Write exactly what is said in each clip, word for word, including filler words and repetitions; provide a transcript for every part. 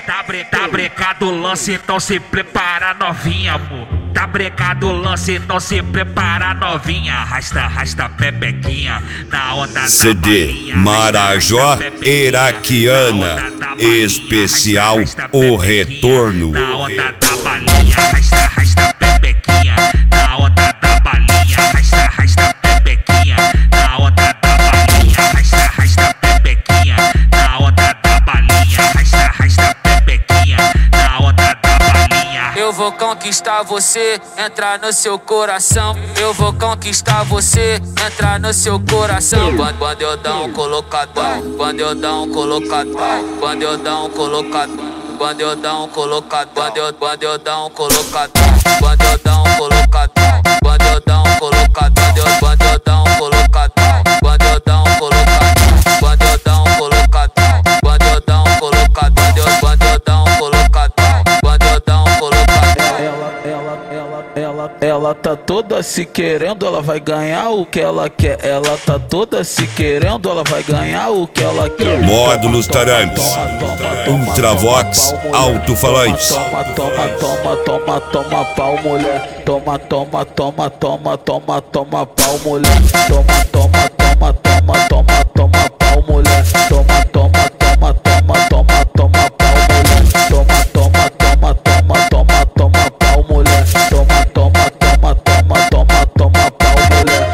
Tá, bre tá brecado o lance, então se prepara novinha, amor. Tá brecado o lance, então se prepara novinha. Arrasta, arrasta pepequinha na onda C D Marajó Iraquiana especial O Retorno. Na onda da balinha, arrasta, arrasta pepequinha na onda da balinha, arrasta, arrasta pepequinha na onda da balinha, arrasta, arrasta pepequinha na onda da balinha, arrasta, arrasta pepequinha na onda da balinha. Eu vou conquistar você, entrar no seu coração. Eu vou conquistar você, entrar no seu coração. Quando, quando eu dar um colocadão, quando eu dar um colocadão, quando eu dar um colocadão. Quando eu dar um colocadão, quando eu, quando eu dar um colocadão, quando eu dar um colocadão, quando eu dar um colocadão, quando eu dar um colocadão, quando eu dar um colocadão, quando eu dar um colocadão, quando eu dar um colocadão, quando eu dar um colocadão, quando eu dar um colocadão. Ela, ela, ela, ela, ela tá toda se querendo, ela vai ganhar o que ela quer. Ela tá toda se querendo, ela vai ganhar o que ela quer. Módulos Tarantes, Ultravox, alto-falantes. Toma, toma, toma, toma, toma pau, mulher. Toma, toma, toma, toma, toma, toma pau, mulher. Toma, toma, toma, toma, toma, toma pau, mulher. Toma, toma, toma, toma, toma, toma pau, mulher. Toma, toma, toma, toma, toma, toma pau, mulher. Toma, toma, toma, toma, toma, toma pau, mulher.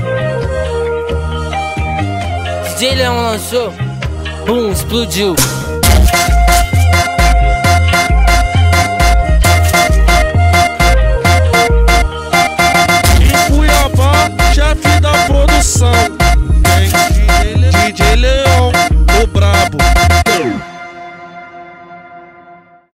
D J Leão lançou, bum, explodiu.